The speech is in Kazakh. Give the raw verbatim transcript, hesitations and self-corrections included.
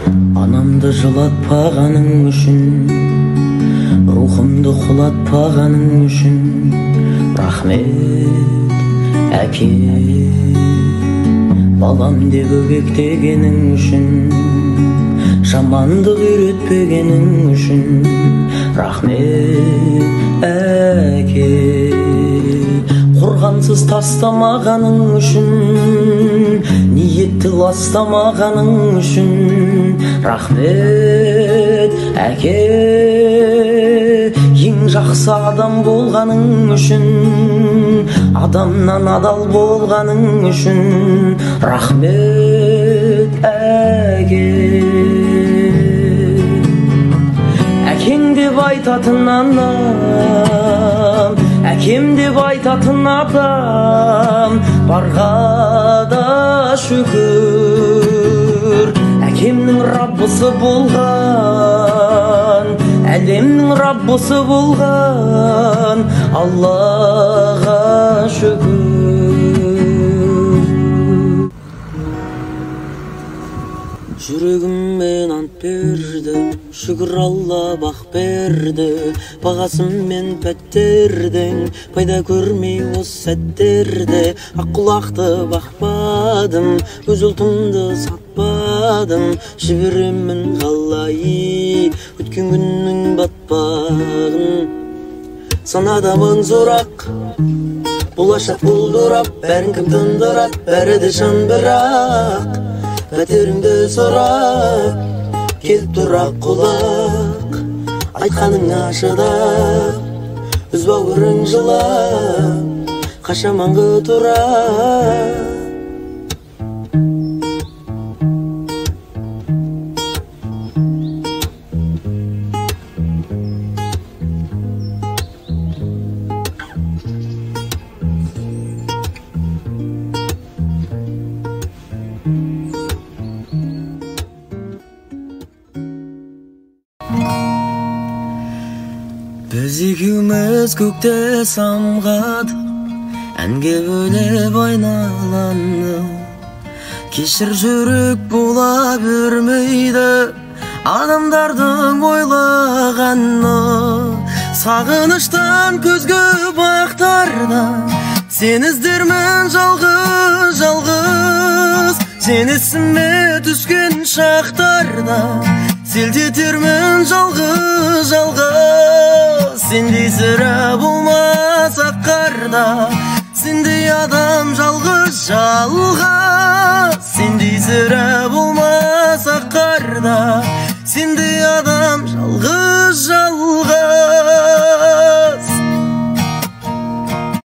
Анамды жылатпағаның үшін, рухымды құлатпағаның үшін, рахмет әке. Балам деп өбектегенің үшін, жамандық үйретпегенің үшін, рахмет әке. Қорғансыз тастамағаның үшін, ниетті ластамағаның үшін, рахмет әке. Ең жақсы адам болғаның үшін, адамнан адал болғаның үшін, рахмет әке. Әкең деп айтатын анам, әкем деп айтатын атам, барға да шүкір. Әкемнің раббысы болған, әлемнің раббысы болған, Аллаға шүкір. Жүрегіммен ант берді, шүкір Алла бақ берді. Бағасымен пәттердің, пайда көрмей осы сәттерді. Ақ құлақты бақпадым, өз ұлтымды сатпадым. Жіберемін қалай өткен күннің батпағын. Санада мың сұрақ, болашақ бұлдырап, бәрін кім тындырат, бәрі де шын бірақ. Пәтеріңді сұрап, келіп тұрақ құлақ, айтқаныңа шыдап, өз бауырың жылап, қашаманғы тұрап. Біз екеуміз көкте самғадық, әнге бөлеп айналаны. Кешір жүрек бола бермейді адамдардың ойлағаны. Сағыныштан көзге бақтарда сен іздермін жалғыз-жалғыз. Сен есіме түскен шақтарда селтетермін жалғыз-жалғыз. Сендей сірә болмаса қарда, сендей адам жалғыз-жалғыз. Сендей сірә болмаса қарда, сендей адам